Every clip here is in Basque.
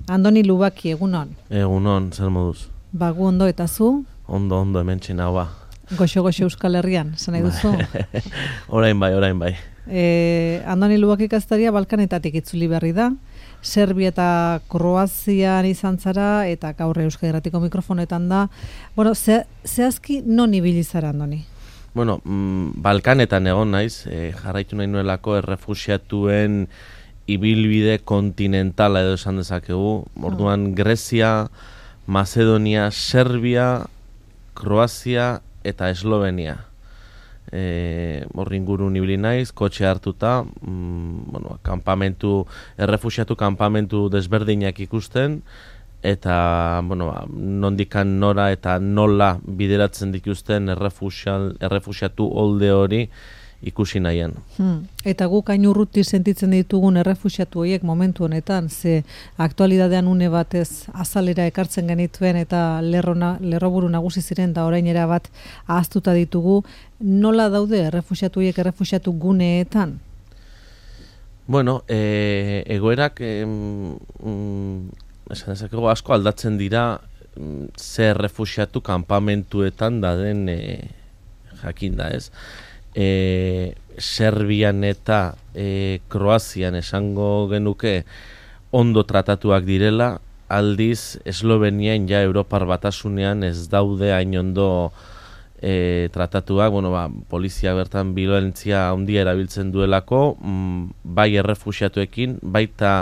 Andoni Lubaki, egunon. Egunon, zer moduz? Bagu ondo eta zu? Ondo, hemen txinaua. Goxo-goxo Euskal Herrian, zan nahi duzu? Orain bai. Andoni Lubaki kastaria Balkanetatik itzuli berri da. Serbia eta Kroazian izan zara, eta gaur Euskal Herratiko mikrofonetan da. Bueno, zehazki non ibili zara, Andoni? Bueno, Balkanetan egon naiz, jarraitu nahi nuelako errefuxiatuen ibilbide kontinentala edo esan dezakegu. Orduan Grezia, Macedonia, Serbia, Kroazia eta Eslovenia. Horri ingurun ibili naiz, kotxe hartuta, errefuxiatu kanpamentu desberdinak ikusten, eta nondikan nora eta nola bideratzen dituzten errefuxiatu olde hori ikusi nahian. Eta guk hain urruti sentitzen ditugun errefuxiatu horiek momentu honetan, ze aktualidadean une batez azalera ekartzen genituen eta lerroburu nagusi ziren da orainera bat ahaztuta ditugu, nola daude errefuxiatu horiek errefuxiatu guneetan? Bueno, egoerak esan dezakegu asko aldatzen dira ze errefuxiatu kanpamentuetan da den jakinda, ez? Serbian eta Kroazian esango genuke ondo tratatuak direla, aldiz Eslovenian ja Europar Batasunean ez daude hain ondo tratatuak, polizia bertan biolentzia handia erabiltzen duelako, bai errefuxiatuekin, baita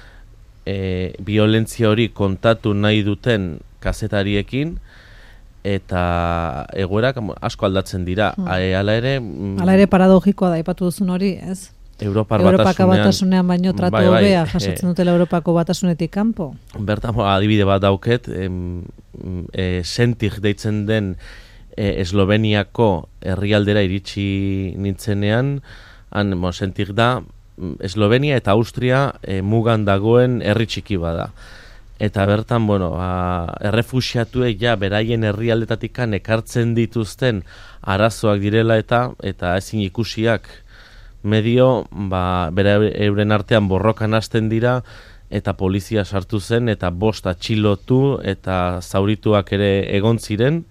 biolentzia hori kontatu nahi duten kazetariekin, eta egoerak asko aldatzen dira. Hala ere paradogikoa da, aipatu duzun hori, ez? Europako Batasunean baino tratu hobea jasotzen dutela Europako Batasunetik kanpo. Bertan adibide bat dauket, Sentik deitzen den Esloveniako herrialdera iritsi nintzenean, Sentik da Eslovenia eta Austria mugan dagoen herri txiki bada. Eta bertan, errefuxiatuek ja beraien herrialdetatik ekartzen dituzten arazoak direla eta ezin ikusiak medio euren artean borrokan hasten dira eta polizia sartu zen eta 5 atxilotu eta zaurituak ere egon ziren.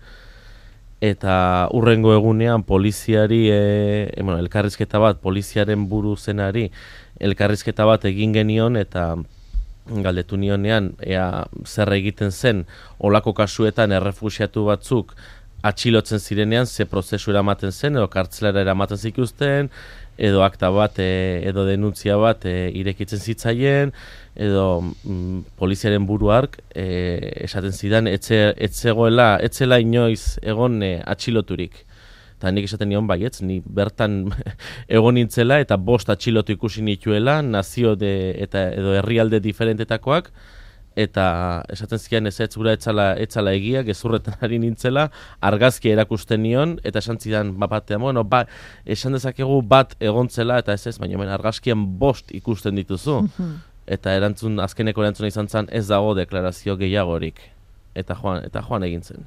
Eta hurrengo egunean poliziari, elkarrizketa bat, poliziaren buru zenari elkarrizketa bat egin genion eta galdetu nionean zer egiten zen olako kasuetan errefuxiatu batzuk atxilotzen zirenean ze prozesu eramaten zen edo kartzelara eramaten zituzten edo akta bat edo denuntzia bat irekitzen zitzaien edo poliziaren buruark esaten zidan etzela inoiz egon atxiloturik. Eta nik esaten nion baietz, ni bertan egon nintzela eta 5 atxilotu ikusi nituela, nazio edo herrialde diferentetakoak, eta esaten zian ez gura etzala egia, gezurretan ari nintzela, argazkia erakusten nion, eta esan zidan batean, esan dezakegu bat egontzela, eta ez, baina argazkian 5 ikusten dituzu. Eta azkeneko erantzuna izan zen ez dago deklarazio gehiagorik, eta joan egin zen.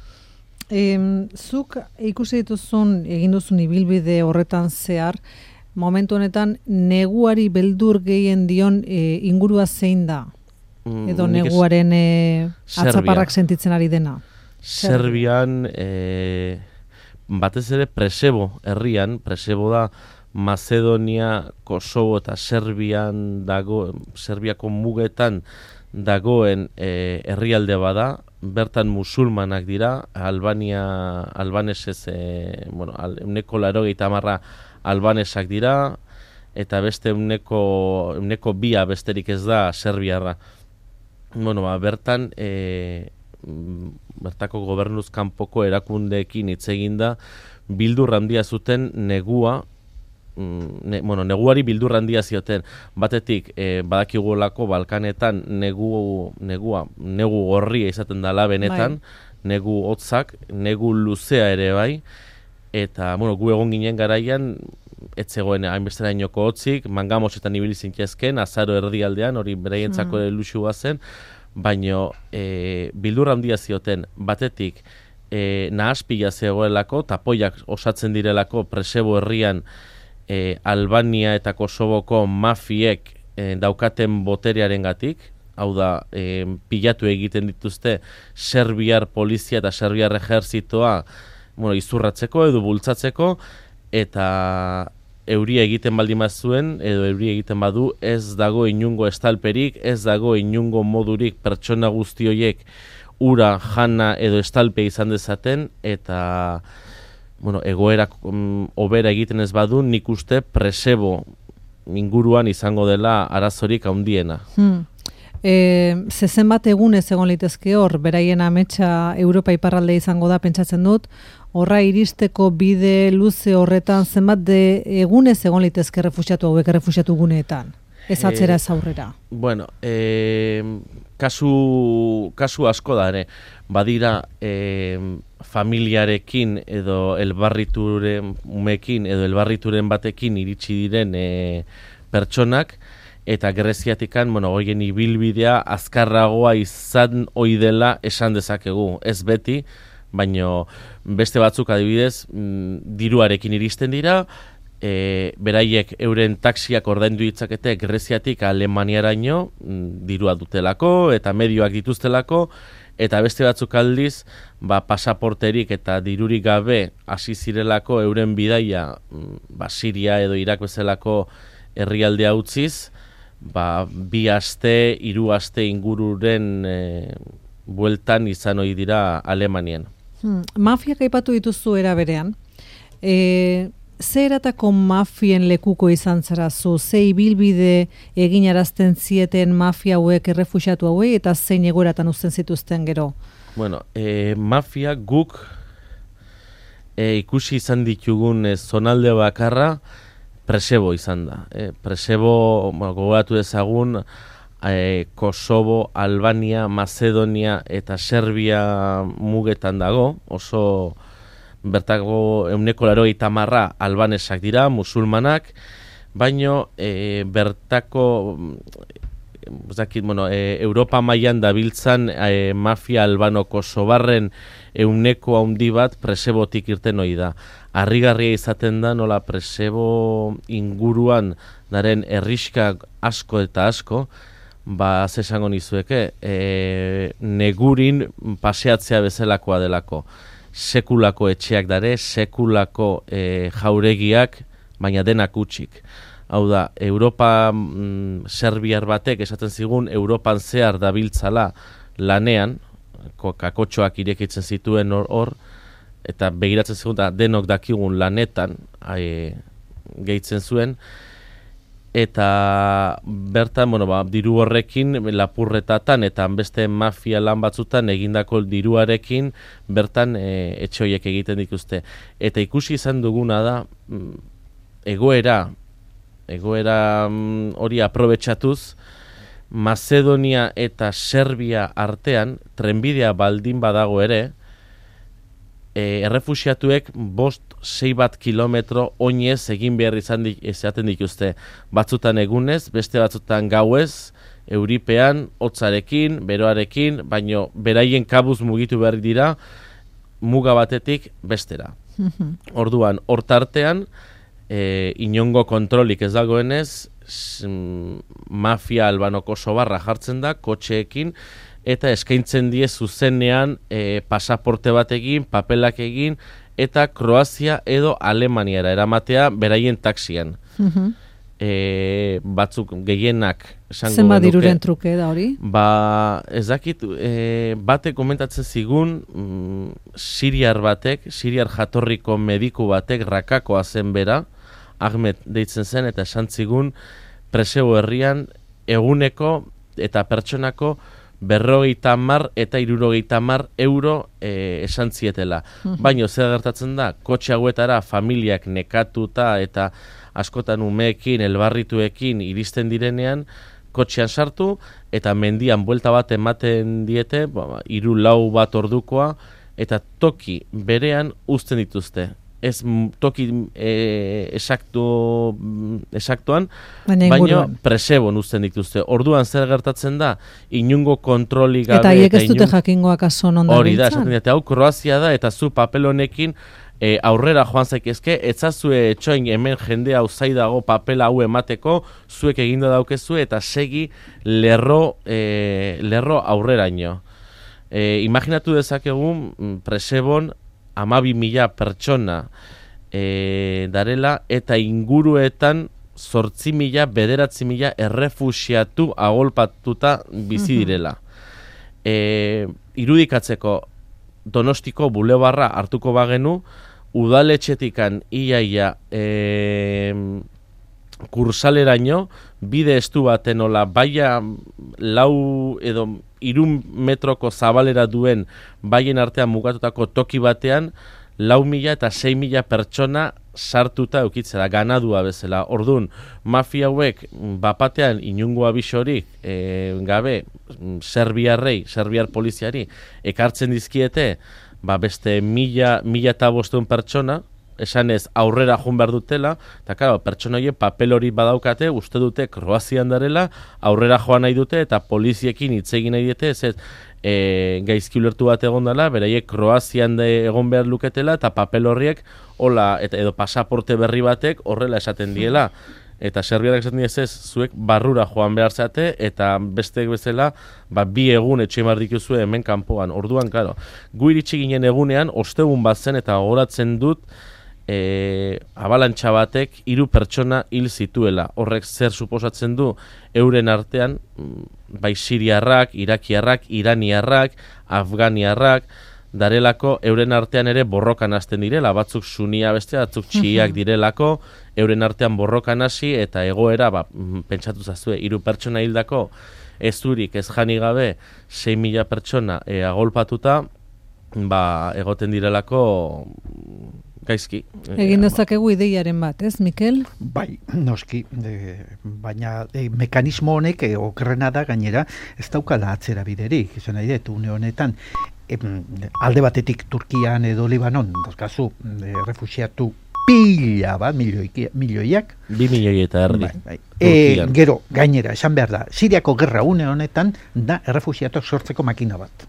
Zuk ikusi dituzun, egin duzun ibilbide horretan zehar, momentu honetan neguari beldur gehien dion ingurua zein da? Edo neguaren atzaparrak sentitzen ari dena? Serbian, batez ere Presebo herrian, Presebo da Macedonia, Kosovo eta Serbiako mugetan dagoen herrialde bada, bertan musulmanak dira, albanesez, 80% albanesak dira, eta beste 2% besterik ez da serbiarra. Bertan, bertako gobernuz kanpoko erakundeekin hitz egin da, bildur handia zuten neguari bildur handia zioten. Batetik, badakigulako Balkanetan negu gorria izaten dela benetan, negu hotzak, negu luzea ere bai, eta gu egon ginen garaian, ez zegoen hainbesterainoko hotzik, mangamosetan ibili zintzezken, azaro erdialdean, hori beraientzako luxua zen, baino bildur handia zioten, batetik, nahaspila zegoelako, tapoiak osatzen direlako Presebo herrian Albania eta Kosovoko mafiek daukaten boterearengatik, hau da, pilatu egiten dituzte serbiar polizia eta serbiar ejerzitoa izurratzeko edo bultzatzeko, eta euria egiten baldin bazuen, edo euria egiten badu, ez dago inungo estalperik, ez dago inungo modurik pertsona guzti horiek ura, jana edo estalpe izan dezaten, eta egoera hobera egiten ez badu, nik uste Presebo inguruan izango dela arazorik handiena. Zenbat egunez egon litezke hor, beraien ametsa Europa iparralde izango da, pentsatzen dut, horra iristeko bide luze horretan zenbat egunez egon litezke refuxiatu hauek refuxiatu guneetan, ez atzera ez aurrera? Bueno, kasu asko da, badira familiarekin edo elbarrituren umekin edo elbarrituren batekin iritsi diren pertsonak, eta Greziatikan, horien ibilbidea azkarragoa izan ohi dela esan dezakegu, ez beti, baino beste batzuk adibidez diruarekin iristen dira, beraiek euren taxiak ordaindu ditzakete Greziatik Alemaniaraino dirua dutelako eta medioak dituztelako, eta beste batzuk aldiz pasaporterik eta dirurik gabe hasi zirelako euren bidaia Siria edo Irak bezalako herrialdea utziz, 2 aste, 3 aste ingururen bueltan izan ohi dira Alemanian. Mafiak aipatu dituzu era berean. Ze eratako mafien lekuko izan zara zu? Ze ibilbide eginarazten zieten mafia hauek errefuxiatu hauek eta zein egoeratan uzten zituzten gero? Bueno, mafia guk ikusi izan ditugun zonalde bakarra Presebo izan da. Presebo, gogoratu dezagun, Kosovo, Albania, Macedonia eta Serbia mugetan dago, oso bertako 80% albanesak dira, musulmanak, baino bertako Europa mailan dabiltzan mafia albano-kosobarren 100 handi bat Presebotik irten ohi da. Harrigarria izaten da nola Presebo inguruan daren herrixkak asko eta asko, esango nizueke, negurin paseatzea bezalakoa delako. Sekulako etxeak dare, sekulako jauregiak, baina denak utxik. Hau da, Europa serbiar batek esaten zigun Europan zehar dabiltzala lanean, kakotxoak irekitzen zituen hor, eta begiratzen zigun da denok dakigun lanetan gehitzen zuen, eta bertan, diru horrekin lapurretatan eta beste mafia lan batzutan egindako diruarekin bertan etxe horiek egiten dituzte. Eta ikusi izan duguna da egoera hori aprobetxatuz, Macedonia eta Serbia artean trenbidea baldin badago ere, errefuxiatuek 5-6 kilometro oinez egin behar izaten dituzte. Batzutan egunez, beste batzutan gauez, euripean, hotzarekin, beroarekin, baino beraien kabuz mugitu behar dira muga batetik bestera. Orduan, hortartean, inongo kontrolik ez dagoenez, mafia albano-kosobarra jartzen da, kotxeekin, eta eskaintzen die zuzenean pasaporte bat egin, papelak egin, eta Kroazia edo Alemaniara eramatea beraien taxian. Batzuk gehienak esango genuke. Zenbat diruren truke da hori? Ez dakit, batek komentatzen zigun, siriar jatorriko mediku batek, rakakoa zen bera, Ahmed deitzen zen, eta esan zigun Presebo herrian eguneko eta pertsonako 50 eta 60 euro esan zietela. Baina zer gertatzen da, kotxe hauetara familiak nekatuta eta askotan umeekin, elbarrituekin iristen direnean, kotxean sartu eta mendian buelta bat ematen diete, 3-4 bat ordukoa, eta toki berean uzten dituzte. Ez toki esaktuan, baina Presebon uzten dituzte. Orduan zer gertatzen da, inungo kontroli gabe. Eta haiek ez dute jakingoak aso non da hori da, esaten dute, hau Kroazia da, eta zu papel honekin aurrera joan zaitezke, etzazue etxoin hemen jende hau zai dago papela hau emateko, zuek eginda daukezu eta segi lerro aurreraino. Imaginatu dezakegu Presebon 12.000 pertsona darela eta inguruetan 8.000, 9.000 errefuxiatu agolpatuta bizi direla. Irudikatzeko Donostiko bulebarra hartuko bagenu, udaletxetikan iaia kursaleraino, bide estu baten ola, baia 4 edo 3 metroko zabalera duen baien artean mugatutako toki batean, 4.000 eta 6.000 pertsona sartuta eukitzera, ganadua bezala. Orduan, mafia hauek bapatean inungo abisorik gabe serbiar poliziari ekartzen dizkiete, beste 1.500 pertsona, esanez aurrera joan behar dutela, eta claro, pertsona horiek papel hori badaukate, uste dute Kroazian darela, aurrera joan nahi dute, eta poliziekin hitz egin nahi dute, ez gaizki ulertu bat egon dela, beraiek Kroazian egon behar luketela, eta papel horriek, edo pasaporte berri batek horrela esaten diela. Eta serbiarak esaten diez ez, zuek barrura joan behar zate, eta besteek bezala, 2 egun etxe mar dituzue hemen kanpoan. Orduan, claro, gu iritsi ginen egunean, ostegun bat zen, eta gogoratzen dut, abalantxa batek 3 pertsona hil zituela. Horrek zer suposatzen du euren artean, bai siriarrak, irakiarrak, iraniarrak, afganiarrak, darelako euren artean ere borrokan hasten direla, batzuk sunia beste, batzuk txiak direlako, euren artean borrokan hasi eta egoera, pentsatu zazue, 3 pertsona hildako, ez zurik, ez jani gabe, 6.000 pertsona agolpatuta, egoten direlako gaizki. Egin dezakegu ideiaren bat, ez, Mikel? Bai, noski, baina mekanismo honek okerrena da gainera ez daukala atzera biderik, izan nahi dut, une honetan, alde batetik Turkian edo Libanon, dazkazu, refuxiatu pila bat, milioiak. 2 milioi eta erdi. Gero, gainera, esan behar da, Siriako gerra une honetan da errefuxiatuak sortzeko makina bat.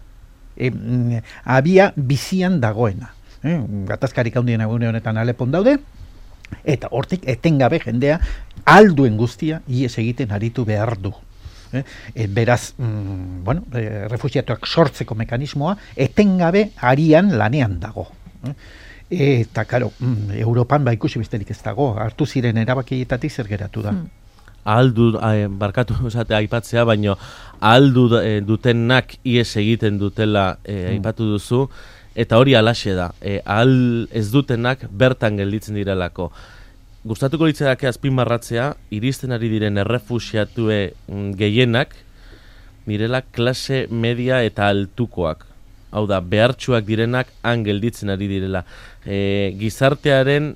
Abia bizian dagoena. Gatazkarik handien une honetan Alepon daude, eta hortik etengabe jendea alduen guztia ies egiten aritu behar du. Beraz, refugiatuak sortzeko mekanismoa etengabe arian lanean dago. Eta, karo, Europan ikusi besterik ez dago, hartu ziren erabakietatik zer geratu da. Ahaldu, barkatu aipatzea, baino ahaldu dutenak ies egiten dutela aipatu duzu, eta hori alaxe da, ahal ez dutenak bertan gelditzen direlako. Gustatuko litzaidake azpimarratzea, iristen ari diren errefuxiatue gehienak, direla klase media eta altukoak. Hau da, behartsuak direnak han gelditzen ari direla. Gizartearen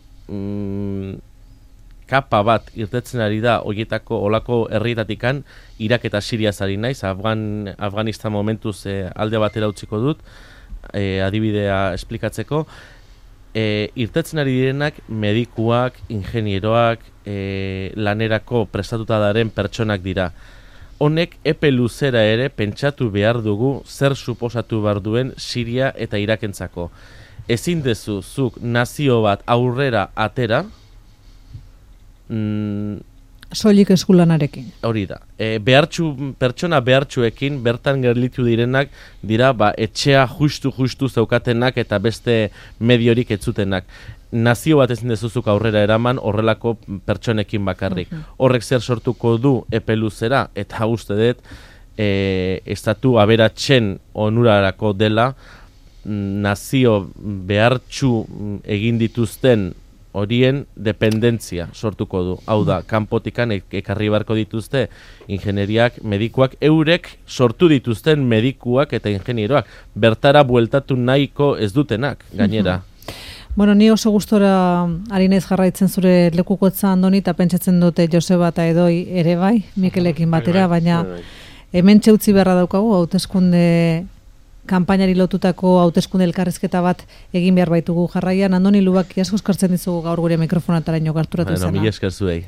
kapa bat irtetzen ari da horietako olako herrietatikan, Irak eta Siriaz ari naiz, Afganistan momentuz alde batera utziko dut, adibidea esplikatzeko, irtetzen ari direnak medikuak, ingenieroak, lanerako prestatuta daren pertsonak dira. Honek epe luzera ere pentsatu behar dugu zer suposatu behar duen Siria eta Irakentzako. Ezin dezu zuk nazio bat aurrera atera, soilik eskulanarekin. Hori da. Pertsona behartsuekin bertan gerlitu direnak dira etxea justu zeukatenak eta beste mediorik etzutenak. Nazio bat ezin dezuzuk aurrera eraman horrelako pertsonekin bakarrik. Horrek zer sortuko du epe luzera eta uste dut estatu aberatsen onurarako dela nazio behartsu egin dituzten horien dependentzia sortuko du. Hau da, kanpotikan ekarri beharko dituzte ingenieriak, medikuak, eurek sortu dituzten medikuak eta ingenieroak. Bertara bueltatu nahiko ez dutenak, gainera. Bueno, ni oso gustora ari naiz jarraitzen zure lekukotza Andoni, eta pentsatzen dute Joseba eta Edoi ere bai, Mikelekin batera, baina hemen utzi beharra daukagu, hauteskunde kanpainari lotutako hauteskunde elkarrizketa bat egin behar baitugu jarraian. Andoni Lubaki, asko eskertzen dizugu gaur gure mikrofonataraino gerturatu izana. Mila esker zuei.